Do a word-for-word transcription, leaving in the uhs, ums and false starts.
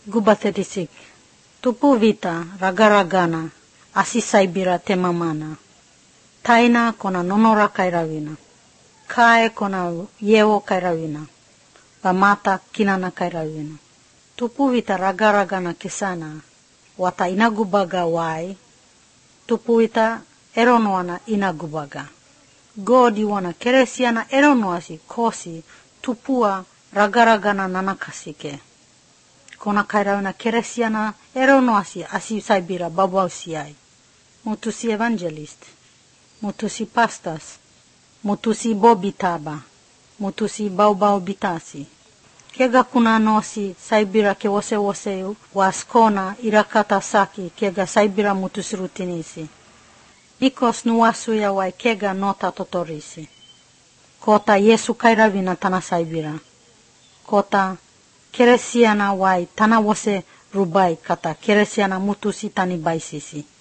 Gubaterisik. Tupu vita ragaragana asi saibira temamana. Taina kona nonora kairawina. Kae kona yewo kairawina. Bamata kinana kairawina. Tupu vita ragaragana kesana. Wata inagubaga wai. Tupu vita eronoana inagubaga. God iwana keresiana eronoasi kosi tupua ragaragana nanakasike. Kona kairawina keresiana eronoasi asi saibira babausiai. Mutusi evangelist. Mutusi pastas. Mutusi bobitaba. Mutusi baubau bitasi. Kega kuna nosi saibira ke wose wose waskona irakata saki kega saibira mutusi rutinisi. Ikos nuasu ya wai kega nota totorisi. Kota Yesu kairawina tana saibira. Kota keresiana wai tana wose rubai kata keresiana mutusi tani baisisi.